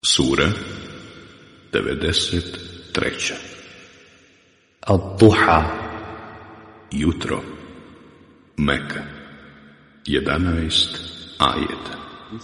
Sura 93. Ad-Duha. Jutro. Meka. 11 ajeta.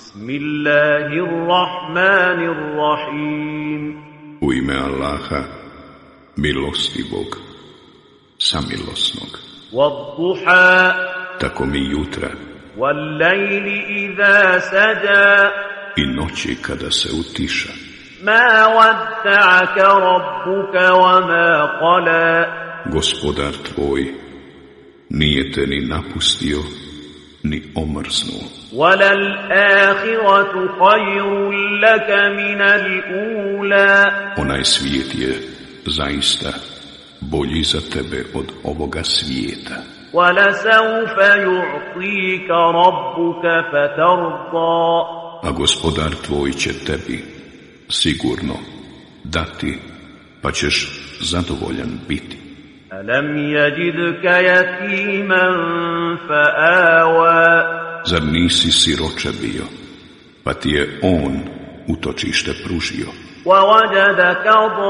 Bismillahirrahmanirrahim. U ime Allaha, milostivog, samilosnog. Wad-Duha. Tako mi jutra Wal-Layli idha saja. i noći kada se utiša. Ma wadda'aka rabbuka wa ma qala. Gospodar tvoj nije te ni napustio, ni omrznuo. وَلَلْآخِرَةُ خَيْرٌ لَكَ مِنَ الْأُولَى. Onaj svijet je zaista bolji za tebe od ovoga svijeta. وَلَسَوْفَ يُعْطِيكَ رَبُّكَ فَتَرْضَى. A gospodar tvoj će tebi sigurno dati, pa ćeš zadovoljan biti. أَلَمْ يَجِدْكَ يَتِيمًا فَآوَى. Zar nisi siroče bio, pa ti je on utočište pružio? وَوَجَدَكَ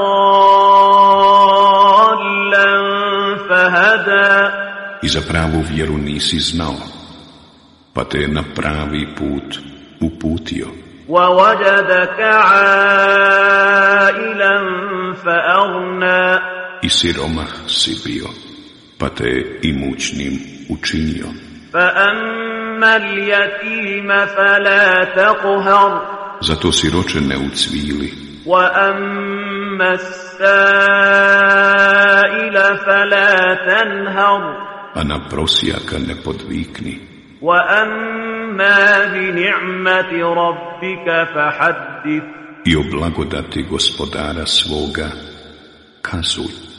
ضَالًّا فَهَدَى. I za pravu vjeru nisi znao, pa te je na pravi put uputio. وَوَجَدَكَ عَائِلًا فَأَغْنَى. I siromah si bio, pa te je imućnim učinio. فَأَمَّا الْيَتِيمَ فَلَا تَقْهَرْ. Zato siroče ne ucvili, وَأَمَّا السَّائِلَ فَلَا تَنْهَرْ. a na prosjaka ne podvikni. وَأَمَّا بِنِعْمَةِ رَبِّكَ فَحَدِّثْ. I o blagodati gospodara svoga kazuj.